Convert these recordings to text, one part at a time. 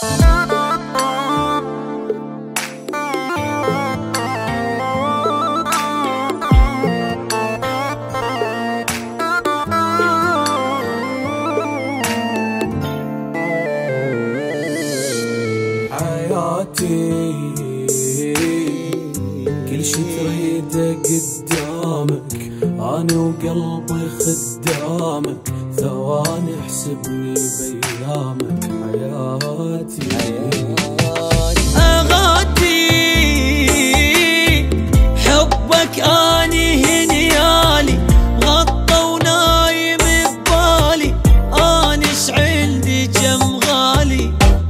كل شي تريده قدامك، أنا وقلبي خدامك، ثواني احسبني بأيامك. حياتي أغاتي حبك أني هنيالي، غطى ونايم ببالي، أنا شعلدي جم غالي.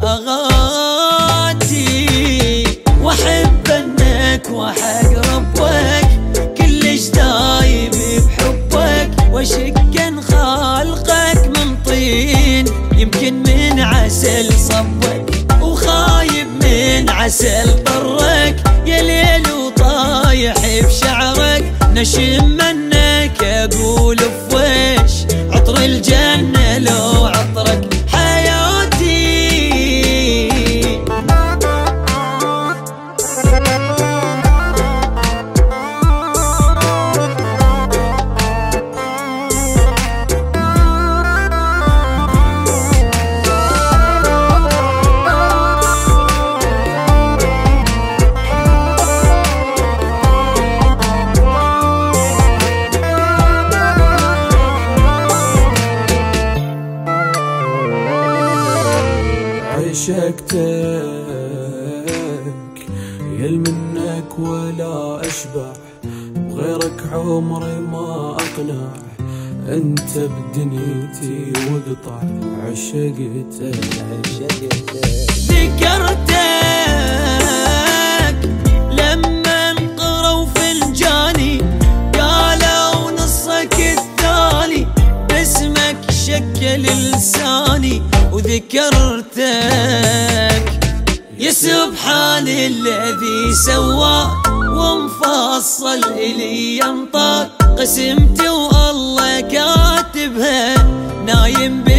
أغاتي وأحب أنك وحق ربك، كلش دايب بحبك، وشكن خالقك من طين، يمكن من عسل صبك، وخايب من عسل طرك، يا ليل وطايح بشعرك، نشم منك اقول فويش عطر الجنة لو عطرك. حياتي عشقتك يل منك ولا أشبع، وغيرك عمري ما أقنع، أنت بدنيتي وقطع. عشقتك ذكرتك لما انقروا فنجاني، قالوا نصك الثاني، باسمك شكل لساني، وذكرتك يا سبحان الذي سوى، ومفصل إلي ينطق، قسمت والله كاتبها، نايم